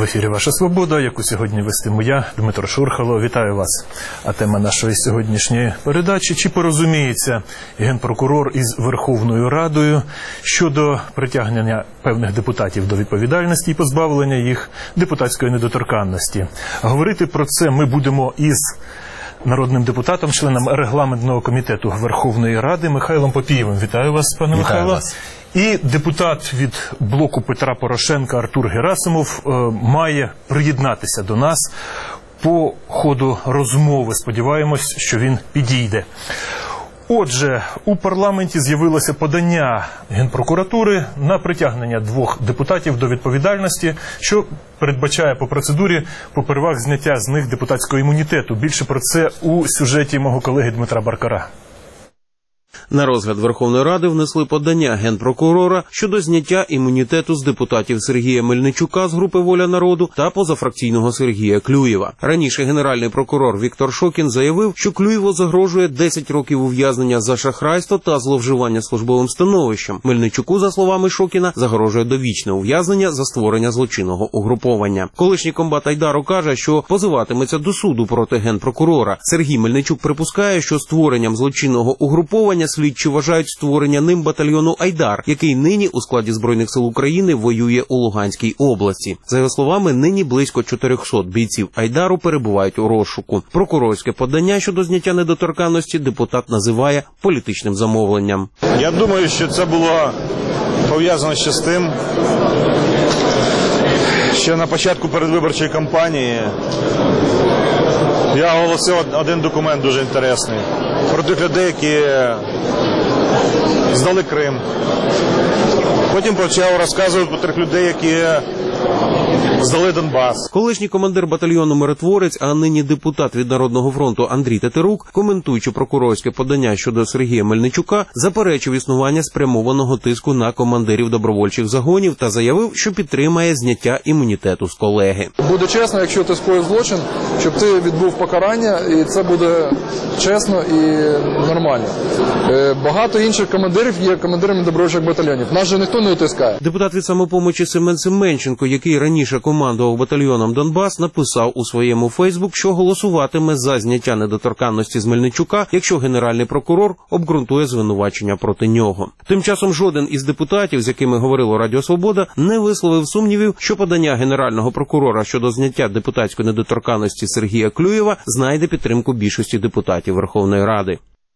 В ефірі «Ваша свобода», яку сьогодні вестиму я, Дмитро Шурхало. Вітаю вас. А тема нашої сьогоднішньої передачі – чи порозуміється Генпрокурор із Верховною Радою щодо притягнення певних депутатів до відповідальності і позбавлення їх депутатської недоторканності. Говорити про це ми будемо із народним депутатом, членом регламентного комітету Верховної Ради Михайлом Папієвим. Вітаю вас, пане Михайло. І депутат від блоку Петра Порошенка Артур Герасимов має приєднатися до нас по ходу розмови. Сподіваємось, що він підійде. Отже, у парламенті з'явилося подання Генпрокуратури на притягнення двох депутатів до відповідальності, що передбачає по процедурі попервах зняття з них депутатського імунітету. Більше про це у сюжеті мого колеги Дмитра Баркара. На розгляд Верховної Ради внесли подання Генпрокурора щодо зняття імунітету з депутатів Сергія Мельничука з групи «Воля народу» та позафракційного Сергія Клюєва. Раніше генеральний прокурор Віктор Шокін заявив, що Клюєву загрожує 10 років ув'язнення за шахрайство та зловживання службовим становищем. Мельничуку, за словами Шокіна, загрожує довічне ув'язнення за створення злочинного угруповання. Колишній комбат Айдару каже, що позиватиметься до суду проти Генпрокурора. Сергій Мельничук припускає, що створенням злочинного угруповання слідчі вважають створення ним батальйону «Айдар», який нині у складі Збройних сил України воює у Луганській області. За його словами, нині близько 400 бійців «Айдару» перебувають у розшуку. Прокурорське подання щодо зняття недоторканності депутат називає політичним замовленням. Я думаю, що це було пов'язано ще з тим, що на початку передвиборчої кампанії я оголосив один документ дуже інтересний про тих людей, які здали Крим. Потім почав розказувати про тих людей, які здали Донбас. Колишній командир батальйону «Миротворець», а нині депутат від Народного фронту Андрій Тетерук, коментуючи прокурорське подання щодо Сергія Мельничука, заперечив існування спрямованого тиску на командирів добровольчих загонів та заявив, що підтримає зняття імунітету з колеги. Буде чесно, якщо ти скоїв злочин, щоб ти відбув покарання, і це буде чесно і нормально. Багато інших командирів є командирами добровольчих батальйонів. Нас же ніхто не утискає. Депутат від «Самопомочі» Семен Семенченко, який раніше командував батальйоном «Донбас», написав у своєму Фейсбук, що голосуватиме за зняття недоторканності з Мельничука, якщо генеральний прокурор обґрунтує звинувачення проти нього. Тим часом жоден із депутатів, з якими говорило Радіо Свобода, не висловив сумнівів, що подання генерального прокурора щодо зняття депутатської недоторканності Сергія Клюєва знайде підтримку більшості депутатів Верховної Ради.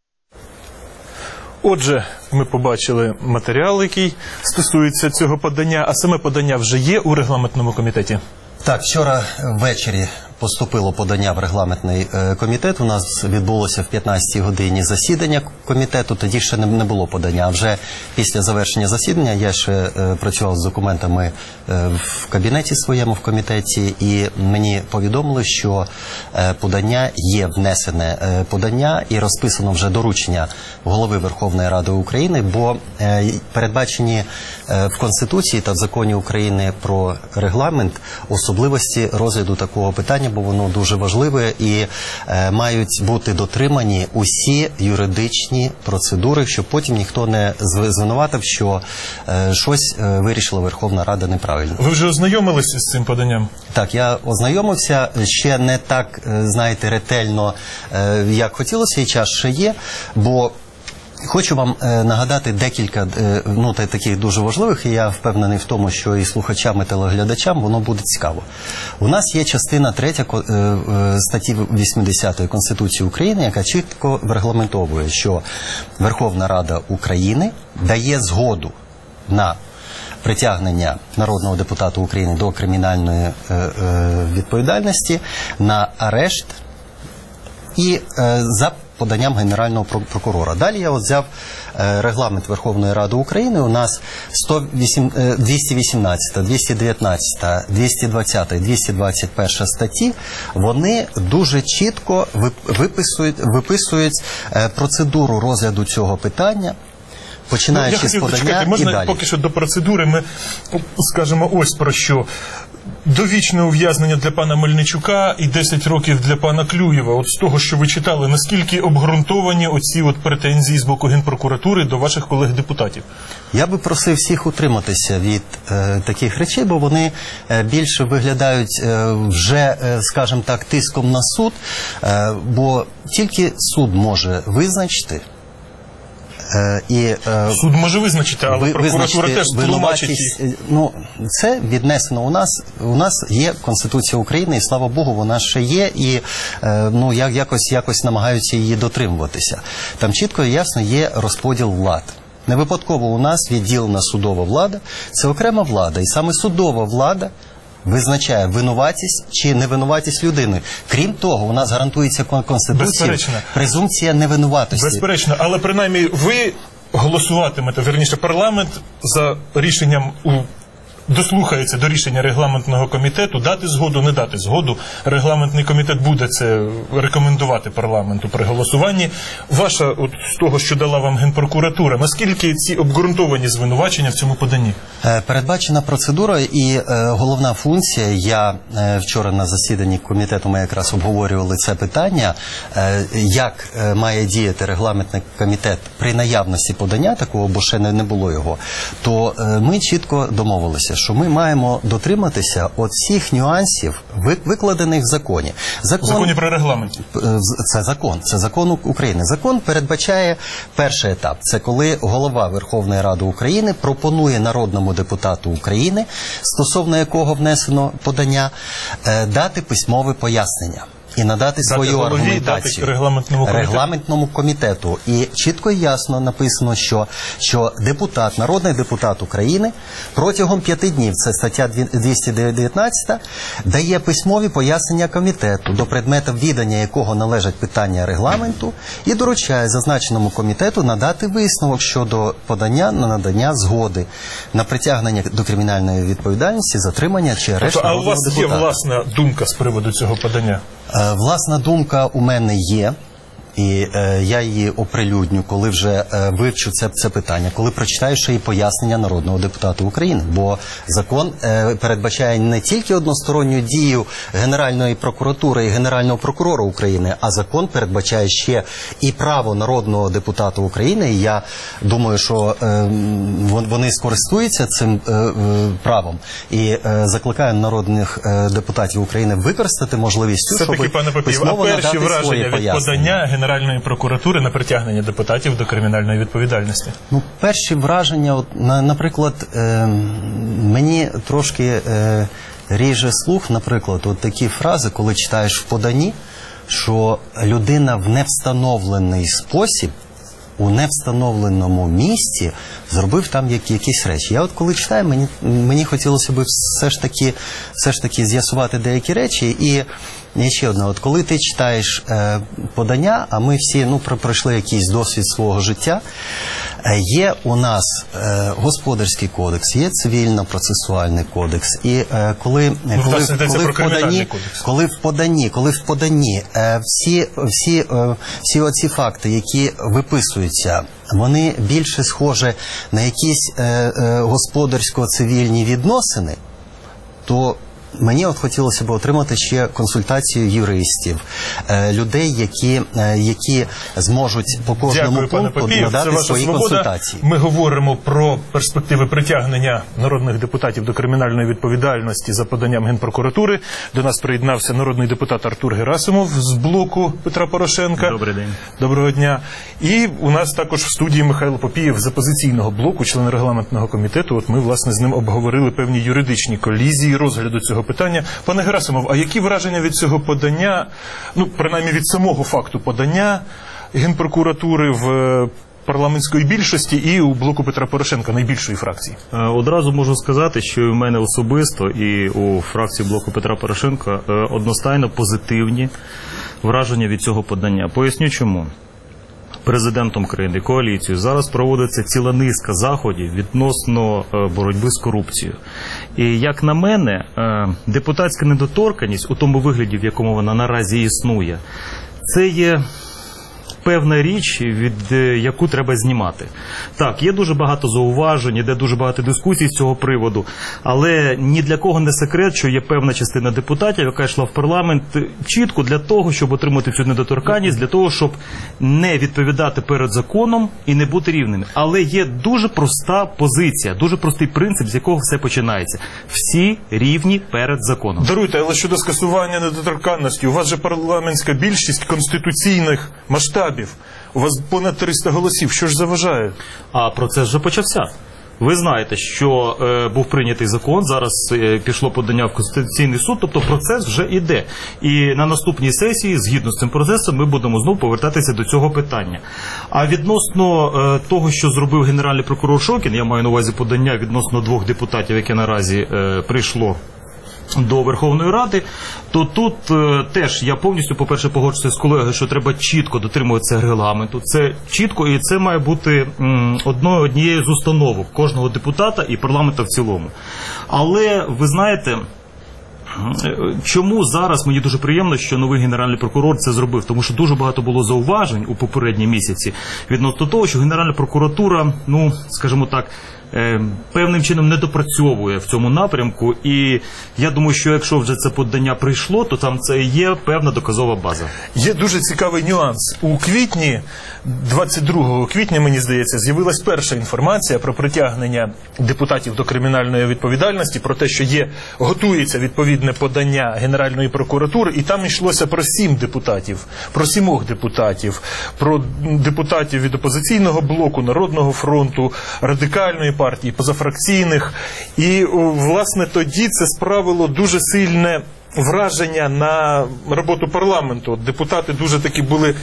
Отже, ми побачили матеріал, який стосується цього подання, а саме подання вже є у регламентному комітеті. Так, вчора ввечері поступило подання в регламентний комітет. У нас відбулося в 15-й годині засідання комітету, тоді ще не було подання. Вже після завершення засідання я ще працював з документами в кабінеті своєму, в комітеті, і мені повідомили, що подання є, внесене подання і розписано вже доручення голови Верховної Ради України, бо передбачені в Конституції та в Законі України про регламент особливості розгляду такого питання, бо воно дуже важливе і мають бути дотримані усі юридичні процедури, щоб потім ніхто не звинуватив, що щось вирішила Верховна Рада неправильно. Ви вже ознайомилися з цим поданням? Так, я ознайомився, ще не так, знаєте, ретельно, як хотілося, і час ще є, бо хочу вам нагадати декілька таких дуже важливих, і я впевнений в тому, що і слухачам, і телеглядачам воно буде цікаво. У нас є частина 3 статті 80 Конституції України, яка чітко регламентовує, що Верховна Рада України дає згоду на притягнення народного депутата України до кримінальної відповідальності, на арешт і за поданням Генерального прокурора. Далі я взяв регламент Верховної Ради України. У нас 218, 219, 220, 221 статті. Вони дуже чітко виписують процедуру розгляду цього питання. починаючи з подання і можна далі. поки що до процедури ми скажемо ось про що. Довічне ув'язнення для пана Мельничука і 10 років для пана Клюєва. От з того, що ви читали, наскільки обґрунтовані оці от претензії з боку Генпрокуратури до ваших колег-депутатів? Я би просив всіх утриматися від таких речей, бо вони більше виглядають вже, скажімо так, тиском на суд, бо тільки суд може визначити. Суд може визначити, але прокуратура теж тлумачить. Ну, це віднесено у нас. У нас є Конституція України, і слава Богу, вона ще є, і ну, якось намагаються її дотримуватися. Там чітко і ясно є розподіл влад. Не випадково у нас відділена судова влада, це окрема влада, і саме судова влада визначає винуватість чи невинуватість людини. Крім того, у нас гарантується Конституцією презумпція невинуватості. Безперечно, але принаймні ви голосуватимете, верніше парламент за рішенням дослухається до рішення регламентного комітету, дати згоду, не дати згоду. Регламентний комітет буде це рекомендувати парламенту при голосуванні. Ваша, от з того, що дала вам Генпрокуратура, наскільки ці обґрунтовані звинувачення в цьому поданні? Передбачена процедура і головна функція. Я вчора на засіданні комітету ми якраз обговорювали це питання, як має діяти регламентний комітет при наявності подання такого, бо ще не було його, то ми чітко домовилися, що ми маємо дотриматися от всіх нюансів, викладених в законі. В законі про регламент. Це закон України. Закон передбачає перший етап. Це коли голова Верховної Ради України пропонує народному депутату України, стосовно якого внесено подання, дати письмове пояснення і надати свою аргументацію регламентному комітету. І чітко і ясно написано, що депутат, народний депутат України протягом 5 днів, це стаття 219, дає письмові пояснення комітету, до предмета відання якого належать питання регламенту, і доручає зазначеному комітету надати висновок щодо подання на надання згоди на притягнення до кримінальної відповідальності, затримання чи арешт народного депутата. А у вас є власна думка з приводу цього подання? Власна думка у мене є, і я її оприлюдню, коли вже вивчу це питання, коли прочитаю ще і пояснення народного депутата України. Бо закон передбачає не тільки односторонню дію Генеральної прокуратури і Генерального прокурора України, а закон передбачає ще і право народного депутата України. І я думаю, що вони скористуються цим правом. І закликаю народних депутатів України використати можливість, щоб письмово надати свої пояснення. Генеральної прокуратури на притягнення депутатів до кримінальної відповідальності? Ну, перші враження, наприклад, мені трошки ріже слух, наприклад, от такі фрази, коли читаєш в поданні, що людина в невстановлений спосіб, у невстановленому місці зробив там якісь речі. Я от коли читаю, мені хотілося б все ж таки з'ясувати деякі речі. І ще одне, от коли ти читаєш подання, а ми всі пройшли якийсь досвід свого життя, є у нас господарський кодекс, є цивільно-процесуальний кодекс. І коли в поданні всі оці факти, які виписуються, вони більше схожі на якісь господарсько-цивільні відносини, то мені от хотілося б отримати ще консультацію юристів, людей, які зможуть по кожному пункту надати свої консультації. Ми говоримо про перспективи притягнення народних депутатів до кримінальної відповідальності за поданням Генпрокуратури. До нас приєднався народний депутат Артур Герасимов з блоку Петра Порошенка. Добрий день. Доброго дня. І у нас також в студії Михайло Попієв з опозиційного блоку, член регламентного комітету. От ми, власне, з ним обговорили певні юридичні колізії розгляду цього питання. Пане Герасимов, а які враження від цього подання, принаймні від самого факту подання Генпрокуратури в парламентської більшості і у блоку Петра Порошенка, найбільшої фракції? Одразу можу сказати, що і в мене особисто, і у фракції блоку Петра Порошенка одностайно позитивні враження від цього подання. Поясню чому. Президентом країни, коаліцією зараз проводиться ціла низка заходів відносно боротьби з корупцією. І, як на мене, депутатська недоторканність у тому вигляді, в якому вона наразі існує, це є певна річ, від яку треба знімати. Так, є дуже багато зауважень, іде дуже багато дискусій з цього приводу, але ні для кого не секрет, що є певна частина депутатів, яка йшла в парламент чітко для того, щоб отримати цю недоторканність, для того, щоб не відповідати перед законом і не бути рівними. Але є дуже проста позиція, дуже простий принцип, з якого все починається. Всі рівні перед законом. Даруйте, але щодо скасування недоторканності, у вас же парламентська більшість конституційних масштабів. У вас понад 300 голосів. Що ж заважає? А процес вже почався. Ви знаєте, що був прийнятий закон, зараз пішло подання в Конституційний суд, тобто процес вже йде. І на наступній сесії, згідно з цим процесом, ми будемо знову повертатися до цього питання. А відносно того, що зробив генеральний прокурор Шокін, я маю на увазі подання відносно 2 депутатів, яке наразі прийшло до Верховної Ради, то тут теж я повністю, по-перше, погоджуюся з колегою, що треба чітко дотримуватися регламенту. Це чітко, і це має бути однією з установок кожного депутата і парламенту в цілому. Але, ви знаєте, чому зараз мені дуже приємно, що новий генеральний прокурор це зробив? Тому що дуже багато було зауважень у попередні місяці відносно того, що Генеральна прокуратура, скажімо так, певним чином не допрацьовує в цьому напрямку. І я думаю, що якщо вже це подання прийшло, то там це є певна доказова база. Є дуже цікавий нюанс. У квітні, 22 квітня, мені здається, з'явилась перша інформація про притягнення депутатів до кримінальної відповідальності, про те, що готується відповідне подання Генеральної прокуратури, і там йшлося про 7 депутатів, про 7 депутатів, про депутатів від опозиційного блоку, Народного фронту, Радикальної партії, позафракційних. І, власне, тоді це справило дуже сильне враження на роботу парламенту. Депутати дуже такі були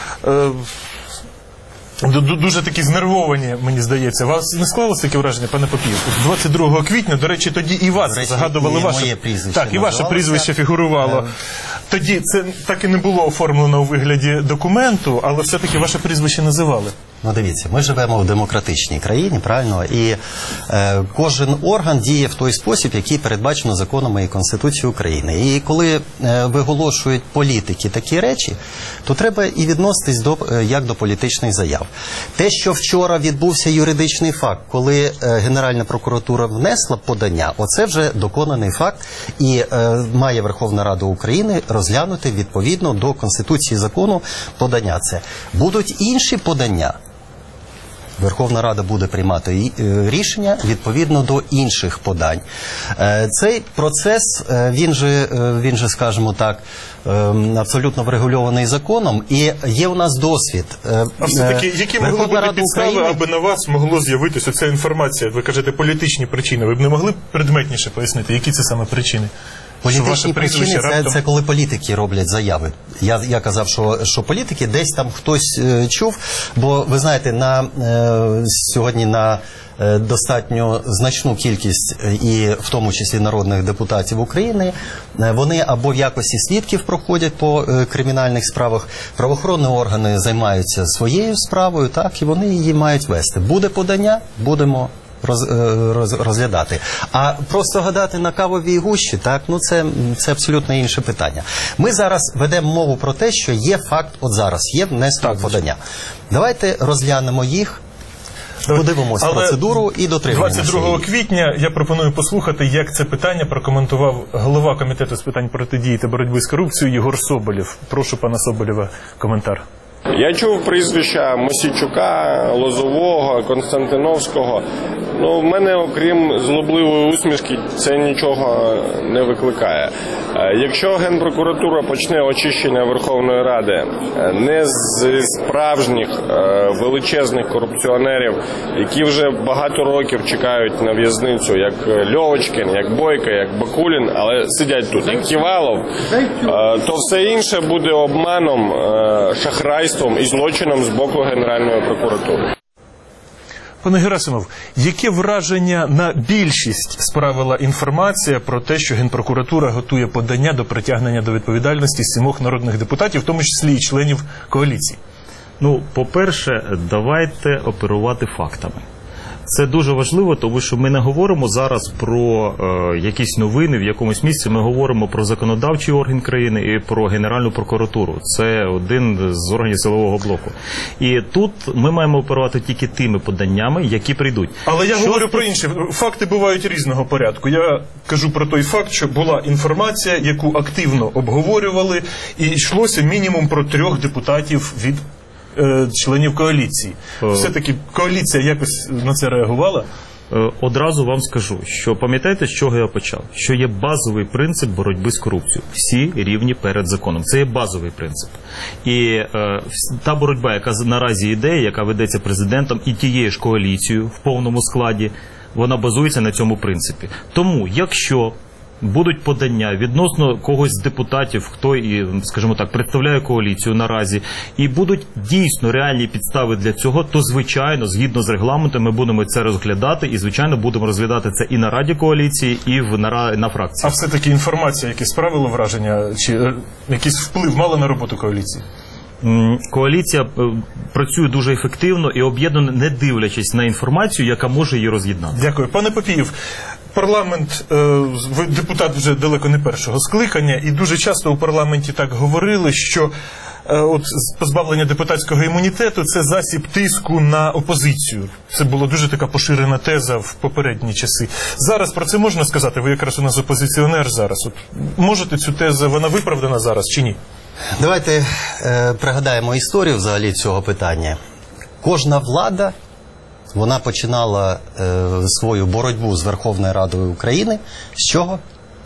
дуже такі знервовані, мені здається. У вас не склалося таке враження, пане Папієв? 22 квітня, до речі, тоді і вас згадували ваше прізвище. Так, і ваше прізвище фігурувало. Тоді це так і не було оформлено у вигляді документу, але все-таки ваше прізвище називали. Ну, дивіться, ми живемо в демократичній країні, правильно? І кожен орган діє в той спосіб, який передбачено законами і Конституцією України. І коли виголошують політики такі речі, то треба і відноситись як до політичних заяв. Те, що вчора відбувся юридичний факт, коли Генеральна прокуратура внесла подання, оце вже доконаний факт, і має Верховна Рада України розглянути відповідно до Конституції, закону подання це. Будуть інші подання. Верховна Рада буде приймати рішення відповідно до інших подань. Цей процес, він же, скажімо так, абсолютно врегульований законом, і є у нас досвід. А все-таки, які могли бути підстави, України... аби на вас могло з'явитися ця інформація? Ви кажете, політичні причини. Ви б не могли предметніше пояснити, які це саме причини? Політичні причини – це коли політики роблять заяви. Я казав, що політики десь там хтось чув, бо ви знаєте, сьогодні на достатньо значну кількість, і в тому числі народних депутатів України, вони або в якості свідків проходять по кримінальних справах, правоохоронні органи займаються своєю справою, так, і вони її мають вести. Буде подання, будемо розглядати. А просто гадати на кавовій гущі, так, це абсолютно інше питання. Ми зараз ведемо мову про те, що є факт, от зараз, є внесено подання. Давайте розглянемо їх, подивимося процедуру і дотримуємося. 22 квітня я пропоную послухати, як це питання прокоментував голова Комітету з питань протидії та боротьби з корупцією Єгор Соболєв. Прошу пана Соболєва коментар. Я чув прізвища Мосійчука, Лозового, Константиновського. В мене, окрім злобливої усмішки, це нічого не викликає. Якщо Генпрокуратура почне очищення Верховної Ради не з справжніх величезних корупціонерів, які вже багато років чекають на в'язницю, як Льовочкін, як Бойко, як Бакулін, але сидять тут, як Ківалов, то все інше буде обманом, шахрайством і злочином з боку Генеральної прокуратури. Пане Герасимов, яке враження на більшість справила інформація про те, що Генпрокуратура готує подання до притягнення до відповідальності 7 народних депутатів, в тому числі і членів коаліції? По-перше, давайте оперувати фактами. Це дуже важливо, тому що ми не говоримо зараз про якісь новини в якомусь місці, ми говоримо про законодавчий орган країни і про Генеральну прокуратуру. Це один з органів силового блоку. І тут ми маємо оперувати тільки тими поданнями, які прийдуть. Але я говорю про інше. Факти бувають різного порядку. Я кажу про той факт, що була інформація, яку активно обговорювали, і йшлося мінімум про 3 депутатів від членів коаліції. Все-таки коаліція якось на це реагувала? Одразу вам скажу, що пам'ятаєте, з чого я почав? Що є базовий принцип боротьби з корупцією. Всі рівні перед законом. Це є базовий принцип. І та боротьба, яка наразі йде, яка ведеться президентом і тією ж коаліцією в повному складі, вона базується на цьому принципі. Тому, якщо будуть подання відносно когось з депутатів, хто, скажімо так, представляє коаліцію наразі, і будуть дійсно реальні підстави для цього, то, звичайно, згідно з регламентом, ми будемо це розглядати, і, звичайно, будемо розглядати це і на Раді коаліції, і на фракції. А все-таки інформація, яке справило враження, чи якийсь вплив мала на роботу коаліції? Коаліція працює дуже ефективно і об'єднано, не дивлячись на інформацію, яка може її роз'єднати. Дякую. Пане Папієв, парламент, ви депутат вже далеко не першого скликання, і дуже часто у парламенті так говорили, що от позбавлення депутатського імунітету – це засіб тиску на опозицію. Це була дуже така поширена теза в попередні часи. Зараз про це можна сказати? Ви якраз у нас опозиціонер зараз. От, можете цю тезу, вона виправдана зараз чи ні? Давайте пригадаємо історію взагалі цього питання. Кожна влада, вона починала свою боротьбу з Верховною Радою України з чого?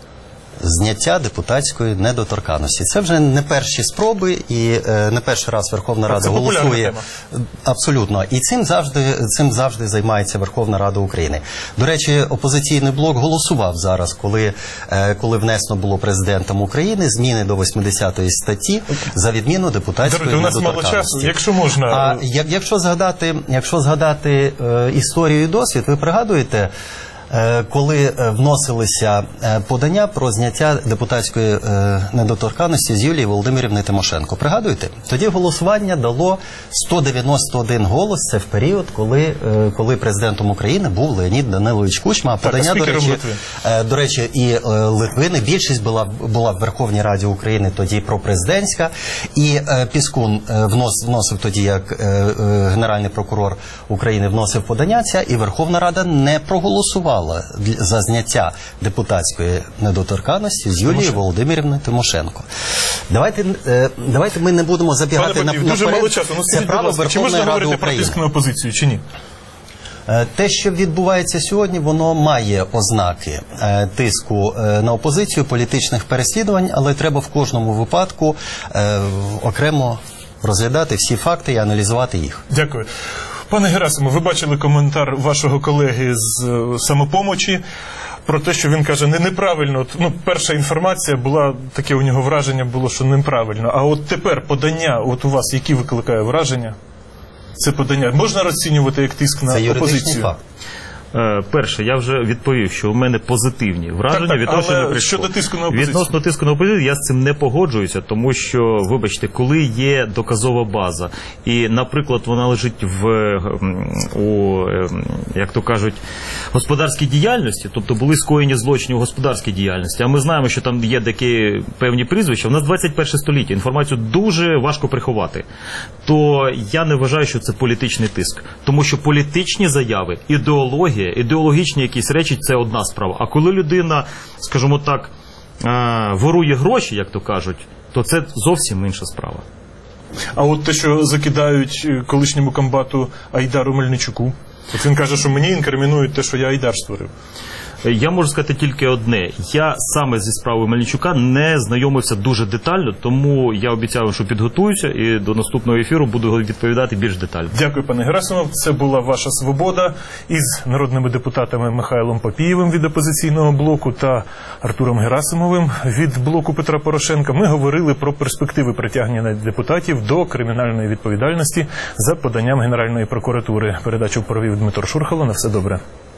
Зняття депутатської недоторканності. Це вже не перші спроби і не перший раз Верховна Рада голосує. Абсолютно. І цим завжди займається Верховна Рада України. До речі, опозиційний блок голосував зараз, коли внесено було президентом України зміни до 80-ї статті за відміну депутатської недоторканності. У нас мало часу, якщо можна. А якщо згадати історію і досвід, ви пригадуєте, коли вносилися подання про зняття депутатської недоторканності з Юлії Володимирівни Тимошенко. Пригадуєте? Тоді голосування дало 191 голос. Це в період, коли президентом України був Леонід Данилович Кучма. Подання, до речі, і Литвини. Більшість була в Верховній Раді України тоді пропрезидентська. І Піскун вносив тоді, як Генеральний прокурор України вносив подання ця, і Верховна Рада не проголосувала за зняття депутатської недоторканності з Юлії Володимирівни Тимошенко. Давайте ми не будемо забігати наперед. Дуже мало часу. Це право Верховної Ради України. Про тиск на опозицію чи ні? Те, що відбувається сьогодні, воно має ознаки тиску на опозицію, політичних переслідувань, але треба в кожному випадку окремо розглядати всі факти і аналізувати їх. Дякую. Пане Герасимов, ви бачили коментар вашого колеги з «Самопомочі» про те, що він каже, неправильно. Перша інформація була, таке у нього враження було, що неправильно. А от тепер подання, от у вас, які викликає враження? Це подання можна розцінювати як тиск на опозицію? Це юридичний факт. Перше, я вже відповів, що у мене позитивні враження від того, що не прийшло. Щодо тиску на опозицію? Відносно тиску на опозицію, я з цим не погоджуюся, тому що, вибачте, коли є доказова база, і, наприклад, вона лежить як то кажуть, господарській діяльності, тобто були скоєні злочини у господарській діяльності, а ми знаємо, що там є такі певні прізвища, у нас 21 століття, інформацію дуже важко приховати, то я не вважаю, що це політичний тиск, тому що політичні заяви, ідеологічні якісь речі – це одна справа. А коли людина, скажімо так, ворує гроші, як то кажуть, то це зовсім інша справа. А от те, що закидають колишньому комбату Айдару Мельничуку, от він каже, що мені інкримінують те, що я Айдар створив. Я можу сказати тільки одне. Я саме зі справою Мельничука не знайомився дуже детально, тому я обіцяю, що підготуюся і до наступного ефіру буду відповідати більш детально. Дякую, пане Герасимов. Це була «Ваша свобода» із народними депутатами Михайлом Папієвим від «Опозиційного блоку» та Артуром Герасимовим від блоку Петра Порошенка. Ми говорили про перспективи притягнення депутатів до кримінальної відповідальності за поданням Генеральної прокуратури. Передачу провів Дмитро Шурхало. На все добре.